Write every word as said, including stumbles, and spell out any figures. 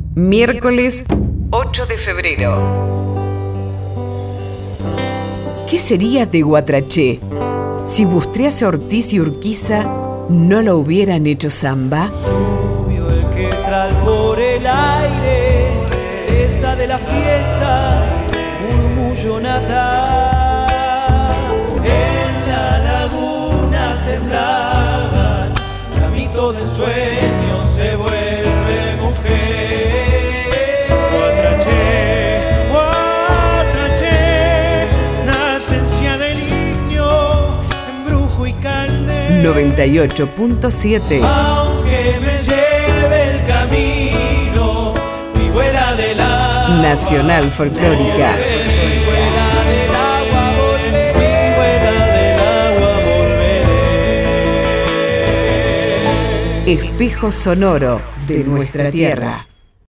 Miércoles ocho de febrero. ¿Qué sería de Guatraché si Bustriace, Ortiz y Urquiza no lo hubieran hecho samba? Subió el quetral por el aire, esta de la fiesta, murmullo natal. En la laguna temblaban, ramito de ensueño se vuelve mujer. Guatraché, Guatraché, nacencia del niño, embrujo y calde. noventa y ocho punto siete. Aunque me lleve el camino, mi vuela del agua Nacional Folclórica. Mi vuela del agua volveré, mi vuela del agua volveré. Espejo sonoro de nuestra tierra.